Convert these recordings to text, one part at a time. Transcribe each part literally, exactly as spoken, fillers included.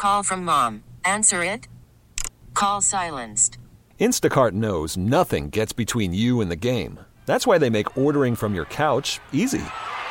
Call from mom. Answer it. Call silenced. Instacart knows nothing gets between you and the game. That's why they make ordering from your couch easy.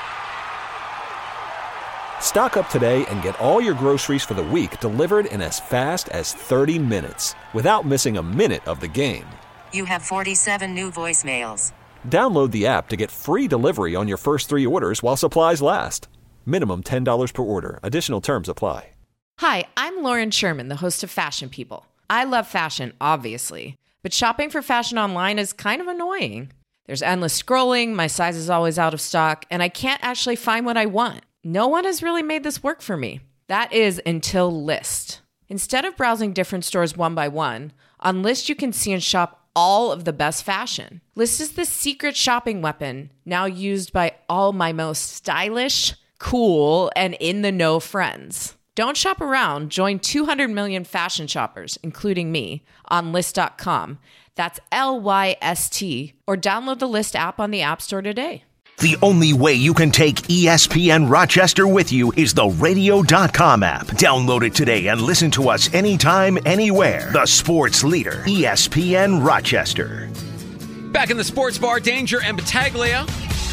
Stock up today and get all your groceries for the week delivered in as fast as thirty minutes without missing a minute of the game. You have forty-seven new voicemails. Download the app to get free delivery on your first three orders while supplies last. Minimum ten dollars per order. Additional terms apply. Hi, I'm Lauren Sherman, the host of Fashion People. I love fashion, obviously, but shopping for fashion online is kind of annoying. There's endless scrolling, my size is always out of stock, and I can't actually find what I want. No one has really made this work for me. That is until Lyst. Instead of browsing different stores one by one, on Lyst you can see and shop all of the best fashion. Lyst is the secret shopping weapon now used by all my most stylish, cool, and in-the-know friends. Don't shop around. Join two hundred million fashion shoppers, including me, on Lyst dot com. That's L Y S T, or download the Lyst app on the App Store today. The only way you can take E S P N Rochester with you is the radio dot com app. Download it today and listen to us anytime, anywhere. The sports leader, E S P N Rochester. Back in the sports bar, Danger and Battaglia.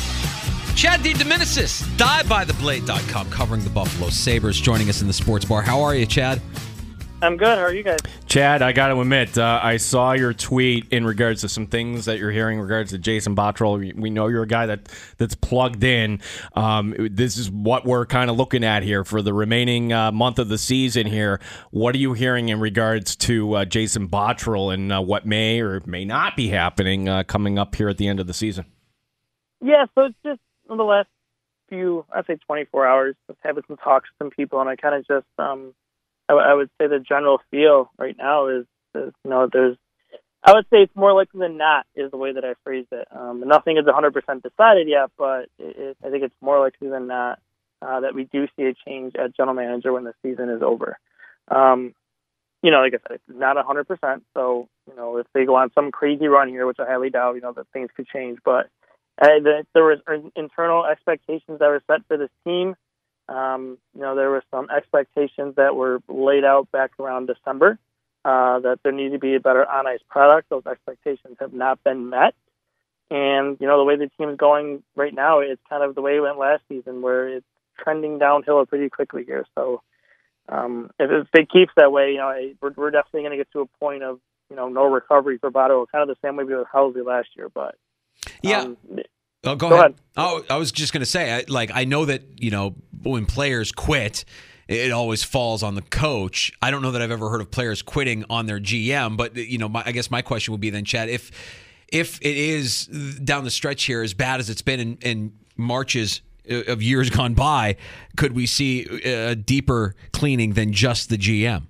Chad DeDominicis, die by the blade dot com, covering the Buffalo Sabres, joining us in the sports bar. How are you, Chad? I'm good. How are you guys? Chad, I got to admit, uh, I saw your tweet in regards to some things that you're hearing in regards to Jason Botterill. We know you're a guy that, that's plugged in. Um, this is what we're kind of looking at here for the remaining uh, month of the season here. What are you hearing in regards to uh, Jason Botterill and uh, what may or may not be happening uh, coming up here at the end of the season? Yeah, so it's just in the last few, I'd say twenty-four hours, just having some talks with some people, and I kind of just, um, I, w- I would say the general feel right now is, is, you know, there's, I would say it's more likely than not is the way that I phrased it. Um, nothing is one hundred percent decided yet, but it, it, I think it's more likely than not uh, that we do see a change at general manager when the season is over. Um, you know, like I said, it's not one hundred percent, so, you know, if they go on some crazy run here, which I highly doubt, you know, that things could change, but Uh, the, there were internal expectations that were set for this team. Um, you know, there were some expectations that were laid out back around December uh, that there needed to be a better on-ice product. Those expectations have not been met. And, you know, the way the team is going right now, it's kind of the way it went last season, where it's trending downhill pretty quickly here. So um, if, if it keeps that way, you know, we're, we're definitely going to get to a point of, you know, no recovery for Botterill, kind of the same way we did with Housley last year, but Yeah. Um, oh, go, go ahead. ahead. Oh, I was just going to say, I, like, I know that, you know, when players quit, it always falls on the coach. I don't know that I've ever heard of players quitting on their G M, but, you know, my, I guess my question would be then, Chad, if if it is down the stretch here as bad as it's been in, in Marches of years gone by, could we see a deeper cleaning than just the G M?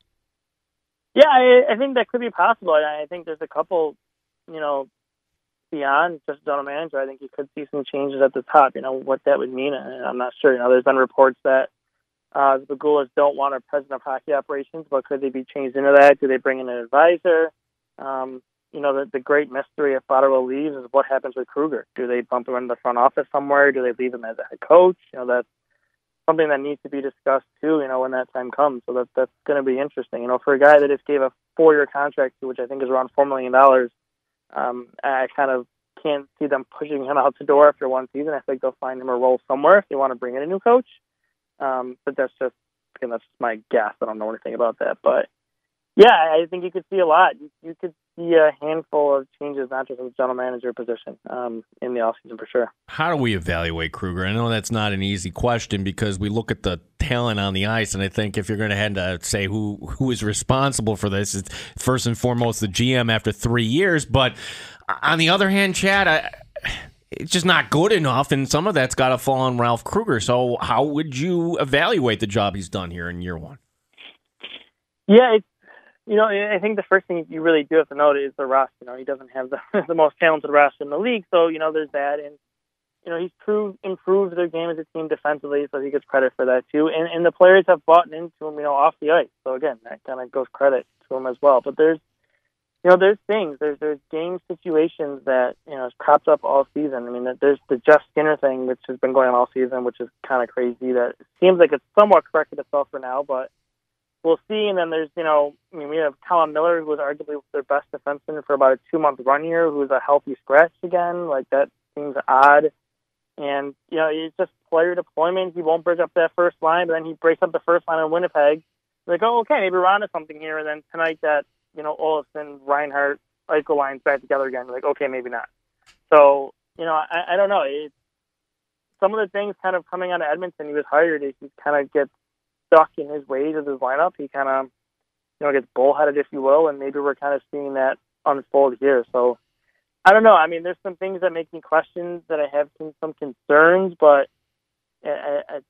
Yeah, I, I think that could be possible. I, I think there's a couple, you know, beyond just general manager. I think you could see some changes at the top. You know, what that would mean, I'm not sure. You know, there's been reports that uh, the Gulas don't want a president of hockey operations, but could they be changed into that? Do they bring in an advisor? Um, you know, the, the great mystery if Botterill leaves is what happens with Kruger. Do they bump him in the front office somewhere? Do they leave him as a head coach? You know, that's something that needs to be discussed too, you know, when that time comes. So that that's going to be interesting. You know, for a guy that just gave a four-year contract to, which I think is around four million dollars, um, I kind of can't see them pushing him out the door after one season. I think they'll find him a role somewhere if they want to bring in a new coach. Um, but that's just, again, that's just my guess. I don't know anything about that. But, yeah, I think you could see a lot. You, you could see a handful of changes, not just in the general manager position um, in the offseason for sure. How do we evaluate Kruger? I know that's not an easy question because we look at the talent on the ice, and I think if you're going to have to say who who is responsible for this, it's first and foremost the G M after three years. But on the other hand, Chad, I, it's just not good enough, and some of that's got to fall on Ralph Kruger. So how would you evaluate the job he's done here in year one? Yeah, it's, you know, I think the first thing you really do have to note is the roster. You know, he doesn't have the, the most talented roster in the league, so, you know, there's that. And, you know, he's proved, improved their game as a team defensively, so he gets credit for that, too. And, and the players have bought into him, you know, off the ice. So, again, that kind of goes credit to him as well. But there's, you know, there's things. There's there's game situations that, you know, has cropped up all season. I mean, there's the Jeff Skinner thing, which has been going on all season, which is kind of crazy. That it seems like it's somewhat corrected itself for now, but we'll see. And then there's, you know, I mean, we have Colin Miller, who was arguably their best defenseman for about a two-month run here, who's a healthy scratch again. Like, that seems odd. And, you know, it's just player deployment. He won't break up that first line, but then he breaks up the first line in Winnipeg. Like, oh, okay, maybe we're onto something here. And then tonight that, you know, Olofsson, Reinhart, Eichel line's back together again. Like, okay, maybe not. So, you know, I, I don't know. It's, some of the things kind of coming out of Edmonton, he was hired, he kind of gets stuck in his ways of his lineup. He kind of, you know, gets bullheaded, if you will, and maybe we're kind of seeing that unfold here. So, I don't know. I mean, there's some things that make me question that I have some, some concerns, but I, I,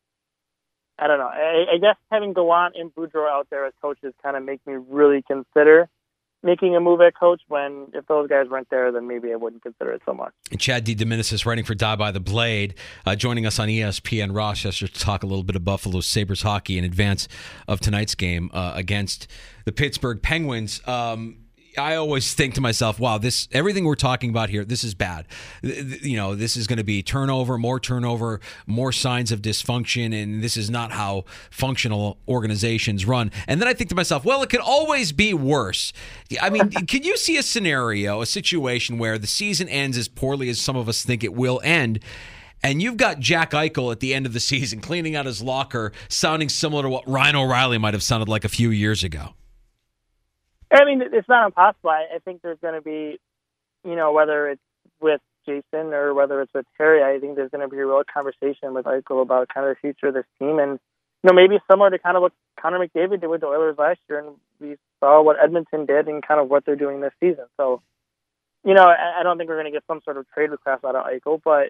I don't know. I, I guess having Gallant and Boudreau out there as coaches kind of make me really consider making a move at coach, when if those guys weren't there, then maybe I wouldn't consider it so much. And Chad DeDominicis, writing for Die by the Blade, uh, joining us on E S P N Rochester to talk a little bit of Buffalo Sabres hockey in advance of tonight's game uh, against the Pittsburgh Penguins. Um, I always think to myself, wow, this everything we're talking about here, this is bad. You know, this is going to be turnover, more turnover, more signs of dysfunction, and this is not how functional organizations run. And then I think to myself, well, it could always be worse. I mean, can you see a scenario, a situation where the season ends as poorly as some of us think it will end, and you've got Jack Eichel at the end of the season cleaning out his locker, sounding similar to what Ryan O'Reilly might have sounded like a few years ago? I mean, it's not impossible. I, I think there's going to be, you know, whether it's with Jason or whether it's with Terry, I think there's going to be a real conversation with Eichel about kind of the future of this team. And, you know, maybe similar to kind of what Connor McDavid did with the Oilers last year, and we saw what Edmonton did and kind of what they're doing this season. So, you know, I, I don't think we're going to get some sort of trade request out of Eichel, but,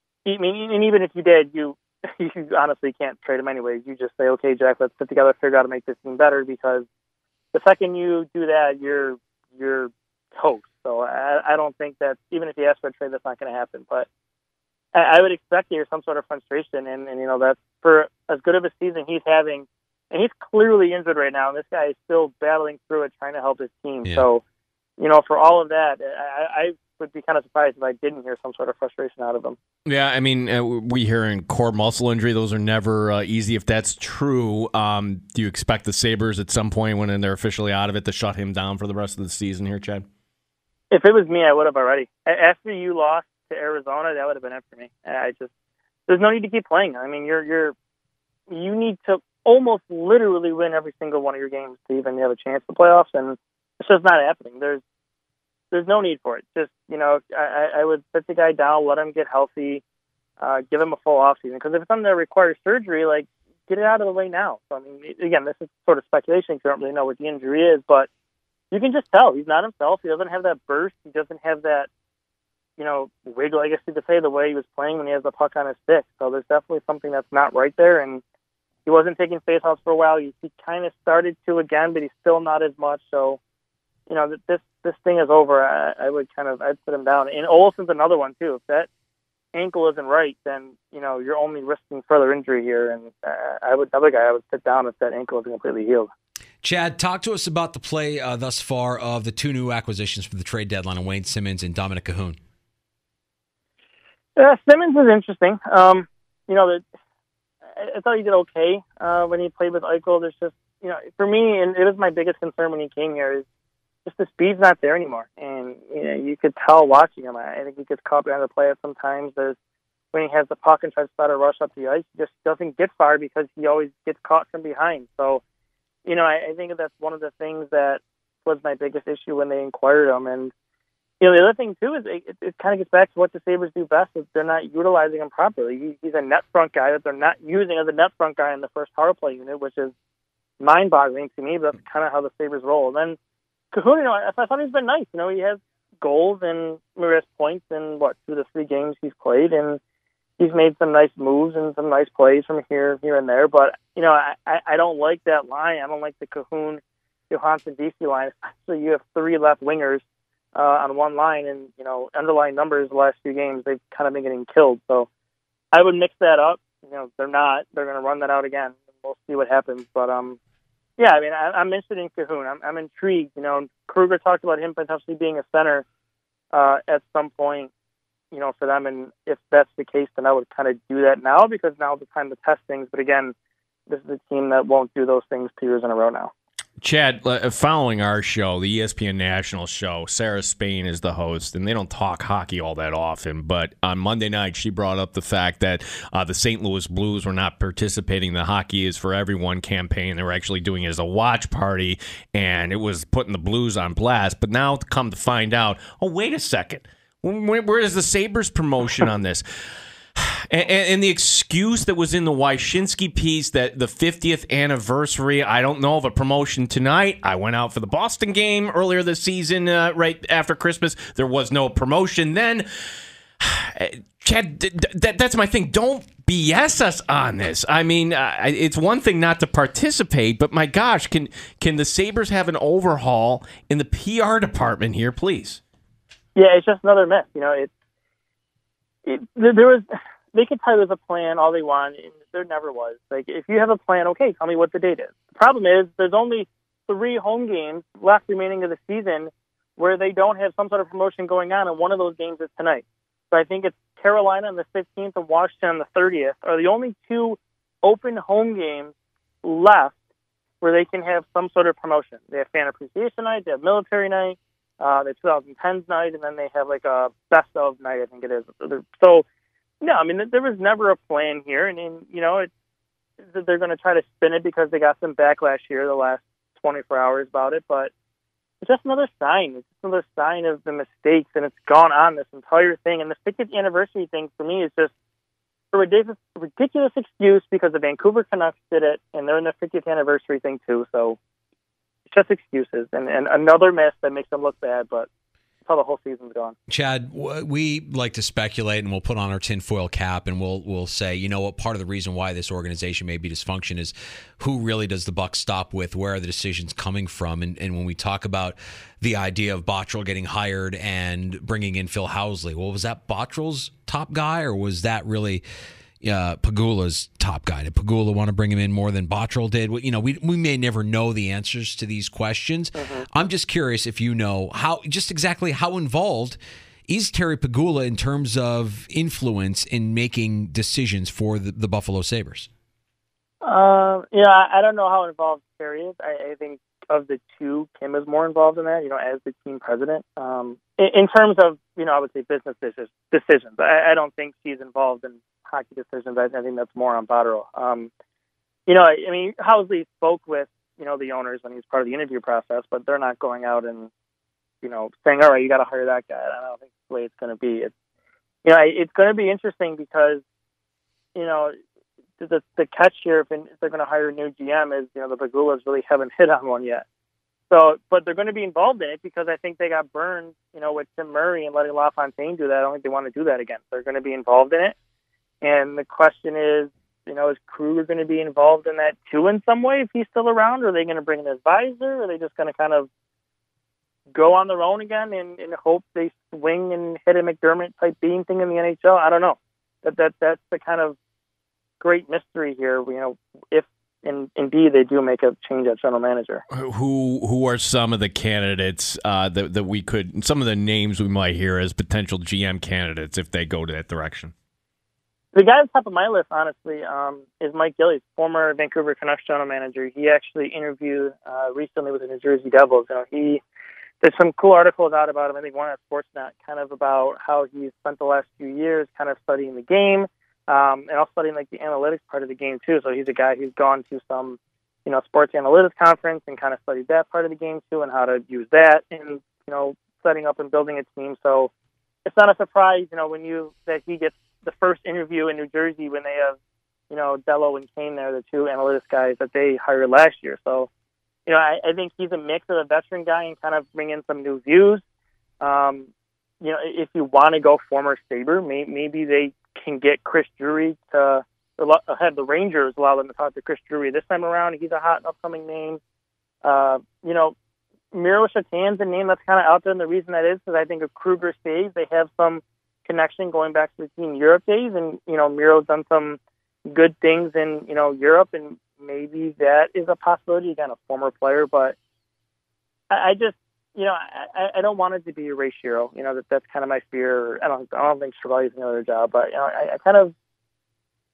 I mean, and even if you did, you, you honestly can't trade him anyways. You just say, okay, Jack, let's put together, figure out how to make this team better, because the second you do that, you're you're toast. So I, I don't think that, even if you ask for a trade, that's not going to happen. But I, I would expect there's some sort of frustration, and, and you know, that's for as good of a season he's having, and he's clearly injured right now, and this guy is still battling through it, trying to help his team. Yeah. So, you know, for all of that, I, I would be kind of surprised if I didn't hear some sort of frustration out of him. Yeah, I mean, uh, we hear in core muscle injury, those are never uh, easy. If that's true, um, do you expect the Sabres at some point when they're officially out of it to shut him down for the rest of the season here, Chad? If it was me, I would have already. After you lost to Arizona, that would have been it for me. I just, there's no need to keep playing. I mean, you're you're you need to almost literally win every single one of your games to even have a chance to playoffs, and it's just not happening. There's There's no need for it. Just, you know, I, I would sit the guy down, let him get healthy, uh, give him a full offseason. Because if it's something that requires surgery, like, get it out of the way now. So, I mean, again, this is sort of speculation because you don't really know what the injury is, but you can just tell he's not himself. He doesn't have that burst. He doesn't have that, you know, wiggle, I guess you could say, the way he was playing when he has the puck on his stick. So there's definitely something that's not right there. And he wasn't taking faceoffs for a while. He, he kind of started to again, but he's still not as much. So, you know, this this thing is over. I, I would kind of, I'd sit him down. And Olsen's another one, too. If that ankle isn't right, then, you know, you're only risking further injury here. And uh, I would, another guy, I would sit down if that ankle isn't completely healed. Chad, talk to us about the play uh, thus far of the two new acquisitions for the trade deadline, Wayne Simmons and Dominic Cahoon. Uh, Simmons is interesting. Um, you know, the, I, I thought he did okay uh, when he played with Eichel. There's just, you know, for me, and it was my biggest concern when he came here, is just the speed's not there anymore. And, you know, you could tell watching him. I, I think he gets caught behind the play at sometimes. There's, when he has the puck and tries to start a rush up the ice, he just doesn't get far because he always gets caught from behind. So, you know, I, I think that's one of the things that was my biggest issue when they inquired him. And, you know, the other thing, too, is it, it, it kind of gets back to what the Sabres do best, is they're not utilizing him properly. He, he's a net front guy that they're not using as a net front guy in the first power play unit, which is mind-boggling to me, but that's kind of how the Sabres roll. And then Cahoon, you know, I, I thought he's been nice. You know, he has goals and numerous points in, what, two to three games he's played, and he's made some nice moves and some nice plays from here here and there. But, you know, I, I don't like that line. I don't like the Cahoon, Johansson, D C line. So you have three left wingers uh, on one line, and, you know, underlying numbers the last few games, they've kind of been getting killed. So I would mix that up. You know, they're not. They're going to run that out again. We'll see what happens. But, um, yeah, I mean, I, I'm interested in Cahoon. I'm, I'm intrigued. You know, Kruger talked about him potentially being a center uh, at some point, you know, for them. And if that's the case, then I would kind of do that now, because now's the time to test things. But again, this is a team that won't do those things two years in a row now. Chad, uh, following our show, the E S P N National show, Sarah Spain is the host, and they don't talk hockey all that often, but on Monday night she brought up the fact that uh, the Saint Louis Blues were not participating in the Hockey is for Everyone campaign. They were actually doing it as a watch party, and it was putting the Blues on blast. But now come to find out, oh, wait a second, where, where is the Sabres promotion on this? And, and the excuse that was in the Wyshynski piece that the fiftieth anniversary, I don't know of a promotion tonight. I went out for the Boston game earlier this season, uh, right after Christmas. There was no promotion then. Chad, d- d- that's my thing. Don't B S us on this. I mean, uh, it's one thing not to participate, but my gosh, can can the Sabres have an overhaul in the P R department here, please? Yeah, it's just another myth. You know, it's it, there was. They can tell you there's a plan all they want, and there never was. Like, if you have a plan, okay, tell me what the date is. The problem is there's only three home games left remaining of the season where they don't have some sort of promotion going on, and one of those games is tonight. So I think it's Carolina on the fifteenth and Washington on the thirtieth are the only two open home games left where they can have some sort of promotion. They have fan appreciation night, they have military night, uh, they have twenty tens night, and then they have like a best of night, I think it is. So, no, I mean, there was never a plan here, and, and you know, it's, they're going to try to spin it because they got some backlash here the last twenty-four hours about it, but it's just another sign. It's just another sign of the mistakes, and it's gone on this entire thing. And the fiftieth anniversary thing for me is just a ridiculous, ridiculous excuse because the Vancouver Canucks did it, and they're in the fiftieth anniversary thing too. So it's just excuses, and, and another mess that makes them look bad, but how the whole season's gone. Chad, we like to speculate, and we'll put on our tinfoil cap, and we'll we'll say, you know what, part of the reason why this organization may be dysfunction is who really does the buck stop with, where are the decisions coming from? And, and when we talk about the idea of Botterill getting hired and bringing in Phil Housley, well, was that Botterill's top guy, or was that really uh, Pegula's top guy? Did Pegula want to bring him in more than Botterill did? You know, we we may never know the answers to these questions. Mm-hmm. I'm just curious if you know how, just exactly how involved is Terry Pegula in terms of influence in making decisions for the, the Buffalo Sabres? Uh, yeah, I don't know how involved Terry is. I, I think of the two, Kim is more involved in that, you know, as the team president. Um, in, in terms of, you know, I would say business decisions. I, I don't think she's involved in hockey decisions. I, I think that's more on Botterill. Um, you know, I, I mean, Housley spoke with, you know, the owners when he was part of the interview process, but they're not going out and, you know, saying, all right, you got to hire that guy. I don't think that's the way it's going to be. It's, you know, it's going to be interesting because, you know, the the catch here, if they're going to hire a new G M, is, you know, the Pegulas really haven't hit on one yet. So, but they're going to be involved in it because I think they got burned, you know, with Tim Murray and letting LaFontaine do that. I don't think they want to do that again. They're going to be involved in it. And the question is, you know, is Kruger going to be involved in that too in some way if he's still around? Or are they going to bring an advisor? Or are they just going to kind of go on their own again and, and hope they swing and hit a McDermott type being thing in the N H L? I don't know. That that that's the kind of great mystery here. You know, if in, indeed they do make a change at general manager. Who who are some of the candidates uh, that that we could, some of the names we might hear as potential G M candidates if they go to that direction? The guy at the top of my list, honestly, um, is Mike Gillies, former Vancouver Canucks general manager. He actually interviewed uh, recently with the New Jersey Devils. You know, he there's some cool articles out about him. I think one at Sportsnet, kind of about how he's spent the last few years kind of studying the game, um, and also studying like the analytics part of the game too. So he's a guy who's gone to some, you know, sports analytics conference and kind of studied that part of the game too, and how to use that in, you know, setting up and building a team. So it's not a surprise, you know, when you that he gets the first interview in New Jersey when they have, you know, Dello and Kane there, the two analytics guys that they hired last year. So, you know, I, I think he's a mix of a veteran guy and kind of bring in some new views. Um, you know, if you want to go former Sabre, may, maybe they can get Chris Drury to have the Rangers allow them to talk to Chris Drury this time around. He's a hot and upcoming name. Uh, you know, Miro Shatan's a name that's kind of out there, and the reason that is because I think if Kruger stays, they have some connection going back to the Team Europe days, and you know Miro's done some good things in you know Europe, and maybe that is a possibility. Again, a former player, but I, I just you know I, I don't want it to be a Ray Shero. You know that that's kind of my fear. I don't I don't think Cervelli's another job, but you know I, I kind of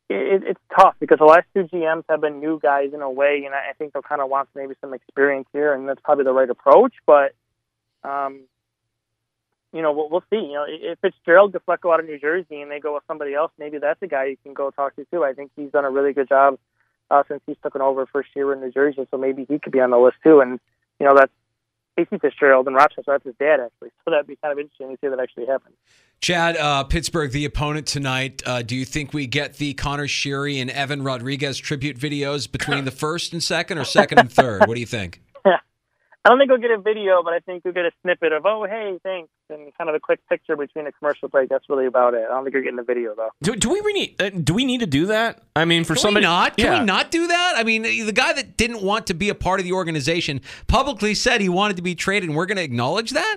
it, it's tough because the last two G Ms have been new guys in a way, and I, I think they'll kind of want maybe some experience here, and that's probably the right approach. But, um, you know, we'll, we'll see. You know, if Fitzgerald gets let go out of New Jersey and they go with somebody else, maybe that's a guy you can go talk to too. I think he's done a really good job uh, since he's taken over first year in New Jersey, so maybe he could be on the list too. And you know, that's Casey Fitzgerald in Rochester. That's his dad, actually. So that'd be kind of interesting to see that actually happen. Chad, uh, Pittsburgh, the opponent tonight. Uh, do you think we get the Connor Sheary and Evan Rodriguez tribute videos between the first and second, or second and third? What do you think? I don't think we'll get a video, but I think we'll get a snippet of, oh, hey, thanks, and kind of a quick picture between a commercial break. That's really about it. I don't think you're getting the video, though. Do, do we need? Uh, do we need to do that? I mean, for Can somebody we not? Can yeah. we not do that? I mean, the guy that didn't want to be a part of the organization publicly said he wanted to be traded, and we're going to acknowledge that?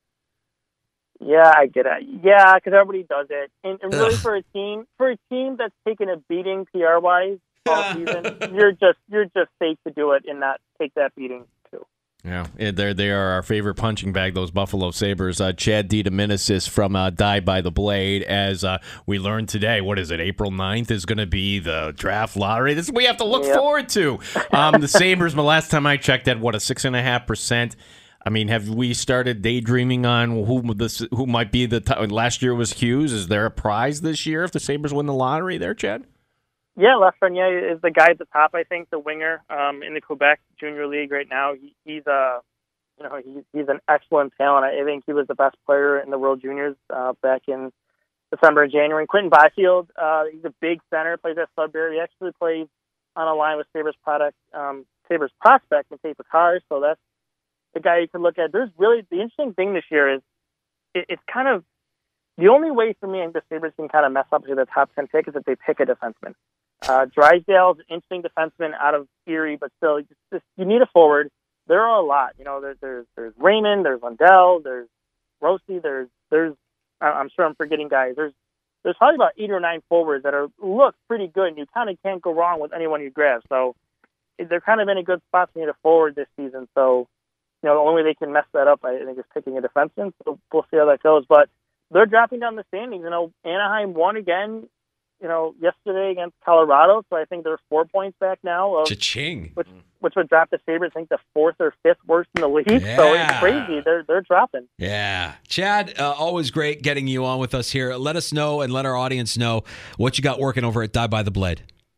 Yeah, I get it. Yeah, because everybody does it, and, and really Ugh. for a team, for a team that's taken a beating P R wise all season, you're just you're just safe to do it and not take that beating too. Yeah, they they are our favorite punching bag, those Buffalo Sabres. Uh, Chad DiDomenicis from uh, Die by the Blade. As uh, we learned today, what is it, April ninth is going to be the draft lottery. This is what we have to look yep. forward to. Um, the Sabres, the last time I checked, had, what, a six point five percent. I mean, have we started daydreaming on who this who might be the top? Last year was Hughes. Is there a prize this year if the Sabres win the lottery there, Chad? Yeah, Lafreniere is the guy at the top, I think, the winger um, in the Quebec Junior League right now. He, he's a, you know, he's, he's an excellent talent. I think he was the best player in the World Juniors uh, back in December and January. Quentin Byfield, uh, he's a big center, plays at Sudbury. He actually plays on a line with Sabres product, um, Sabres prospect and Tape Cars, so that's the guy you can look at. There's really, the interesting thing this year is it, it's kind of, the only way for me I think the Sabres can kind of mess up to the top ten pick is if they pick a defenseman. Uh, Drysdale's an interesting defenseman out of Erie, but still, just, just, you need a forward. There are a lot. You know, there, there's there's Raymond, there's Lundell, there's Rossi, there's there's I'm sure I'm forgetting guys. There's there's probably about eight or nine forwards that are look pretty good, and you kind of can't go wrong with anyone you grab. So they're kind of in a good spot to need a forward this season. So you know, the only way they can mess that up, I think, is picking a defenseman. So we'll see how that goes. But they're dropping down the standings. You know, Anaheim won again, you know, yesterday against Colorado. So I think they're four points back now. Of, Cha-ching. Which, which would drop the Sabres, I think, the fourth or fifth worst in the league. Yeah. So it's crazy. They're they're dropping. Yeah. Chad, uh, always great getting you on with us here. Let us know and let our audience know what you got working over at Die by the Blade.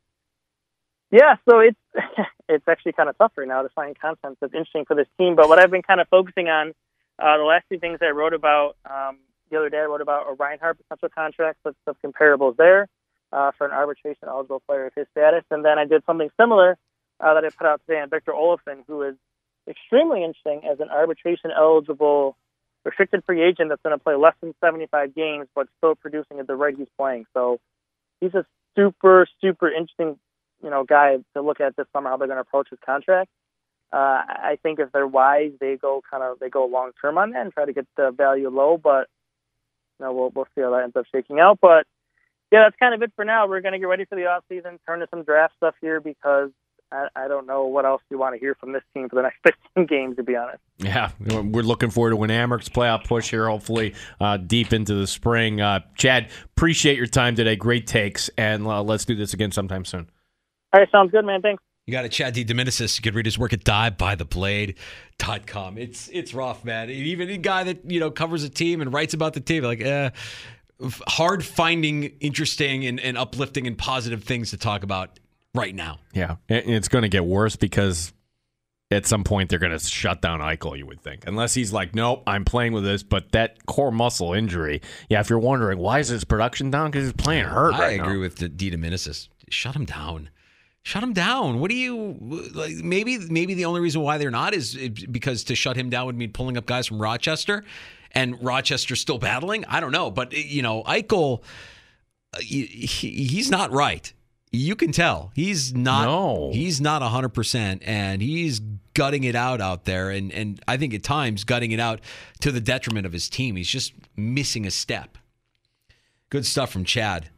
Yeah, so it's it's actually kind of tough right now to find content that's interesting for this team. But what I've been kind of focusing on, uh, the last two things I wrote about, um, the other day I wrote about a Reinhart potential contract, with some comparables there uh, for an arbitration-eligible player of his status. And then I did something similar uh, that I put out today on Victor Olofsson, who is extremely interesting as an arbitration-eligible restricted free agent that's going to play less than seventy-five games but still producing at the rate he's playing. So he's a super, super interesting you know, guy to look at this summer, how they're going to approach his contract. Uh, I think if they're wise, they go kind of, they go long term on that and try to get the value low, but, you know, we'll, we'll see how that ends up shaking out. But yeah, that's kind of it for now. We're going to get ready for the off season, turn to some draft stuff here because I, I don't know what else you want to hear from this team for the next fifteen games, to be honest. Yeah, we're looking forward to an Amerks playoff push here, hopefully uh, deep into the spring. Uh, Chad, appreciate your time today. Great takes, and uh, let's do this again sometime soon. All right, sounds good, man. Thanks. You got to Chad DiDomenicis. You could read his work at die by the blade dot com. It's it's rough, man. Even a guy that, you know, covers a team and writes about the team, like, eh, hard finding interesting and, and uplifting and positive things to talk about right now. Yeah, and it's going to get worse because at some point they're going to shut down Eichel, you would think. Unless he's like, nope, I'm playing with this. But that core muscle injury, yeah, if you're wondering, why is his production down? Because he's playing hurt I right now. agree with DiDomenicis. Shut him down. Shut him down. What do you like? Maybe maybe the only reason why they're not is because to shut him down would mean pulling up guys from Rochester, and Rochester's still battling. I don't know, but you know, Eichel, he, he's not right. You can tell he's not. No. He's not a hundred percent, and he's gutting it out out there, and and I think at times gutting it out to the detriment of his team. He's just missing a step. Good stuff from Chad.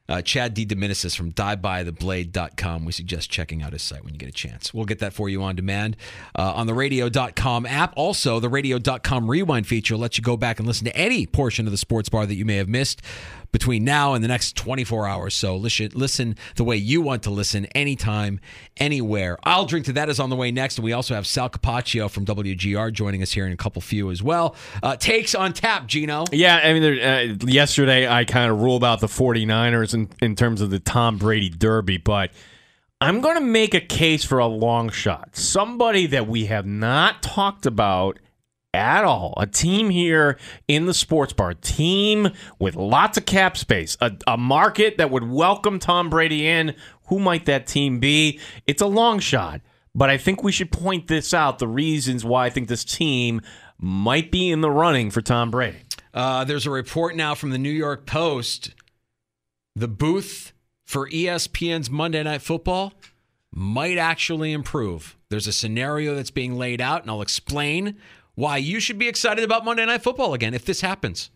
Uh, Chad D. Dominicis from die by the blade dot com. We suggest checking out his site when you get a chance. We'll get that for you on demand uh, on the radio dot com app. Also, the radio dot com rewind feature will let you go back and listen to any portion of the Sports Bar that you may have missed between now and the next twenty-four hours. So listen, listen the way you want to listen, anytime, anywhere. I'll Drink to That is on the way next. And we also have Sal Capaccio from W G R joining us here in a couple few as well. Uh, takes on tap, Gino. Yeah, I mean, there, uh, yesterday I kind of ruled out the 49ers in, in terms of the Tom Brady Derby, but I'm going to make a case for a long shot. Somebody that we have not talked about at all. A team here in the Sports Bar. Team with lots of cap space. A, a market that would welcome Tom Brady in. Who might that team be? It's a long shot, but I think we should point this out, the reasons why I think this team might be in the running for Tom Brady. Uh, there's a report now from the New York Post. The booth for E S P N's Monday Night Football might actually improve. There's a scenario that's being laid out, and I'll explain why you should be excited about Monday Night Football again if this happens.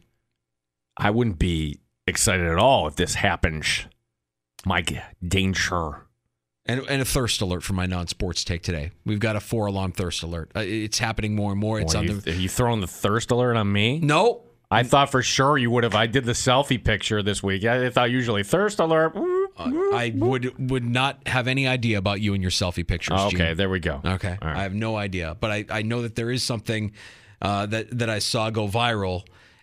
I wouldn't be excited at all if this happens. My danger. And, and a thirst alert for my non-sports take today. We've got a four-alarm thirst alert. Uh, it's happening more and more. It's Boy, on you, the. Are you throwing the thirst alert on me? No. I thought for sure you would have. I did the selfie picture this week. I thought usually thirst alert. Uh, I would would not have any idea about you and your selfie pictures. Oh, okay, Gene. there we go. Okay, right. I have no idea, but I, I know that there is something uh, that that I saw go viral,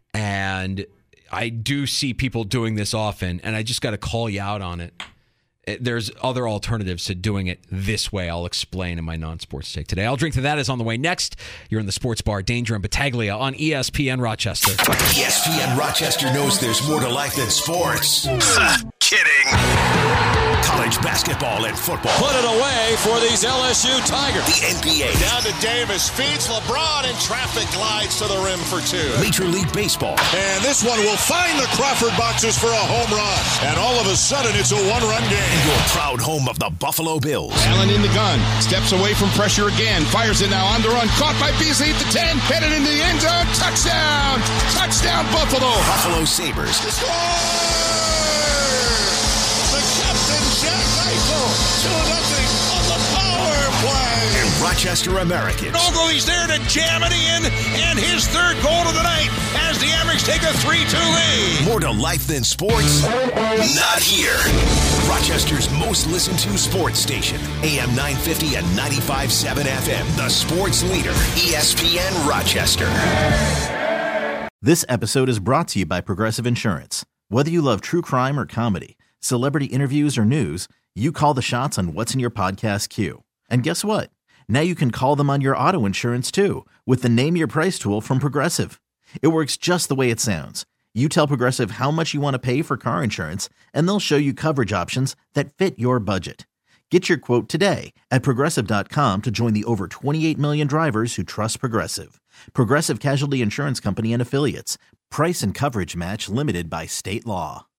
and I do see people doing this often, and I just got to call you out on it. It, there's other alternatives to doing it this way. I'll explain in my non-sports take today. I'll Drink to That is on the way next. You're in the Sports Bar, Danger and Battaglia on E S P N Rochester. E S P N Rochester knows there's more to life than sports. Kidding. College basketball and football. Put it away for these L S U Tigers. The N B A. Down to Davis, feeds LeBron, and traffic glides to the rim for two. Major League Baseball. And this one will find the Crawford boxes for a home run. And all of a sudden, it's a one-run game. And your proud home of the Buffalo Bills. Allen in the gun. Steps away from pressure again. Fires it now on the run. Caught by Beasley at the ten. Headed into the end zone. Touchdown. Touchdown, Buffalo. Buffalo Sabres. Score! The captain, Jack Eichel. two nothing on the power play. And Rochester Americans. Ogle, he's there to jam it in. And his third goal of the night as the Amerks take a three two lead. More to life than sports? Not here. Rochester's most listened to sports station. A M nine fifty and ninety-five point seven F M. The sports leader. E S P N Rochester. This episode is brought to you by Progressive Insurance. Whether you love true crime or comedy, celebrity interviews or news, you call the shots on what's in your podcast queue. And guess what? Now you can call them on your auto insurance too with the Name Your Price tool from Progressive. It works just the way it sounds. You tell Progressive how much you want to pay for car insurance, and they'll show you coverage options that fit your budget. Get your quote today at Progressive dot com to join the over twenty-eight million drivers who trust Progressive. Progressive Casualty Insurance Company and Affiliates. Price and coverage match limited by state law.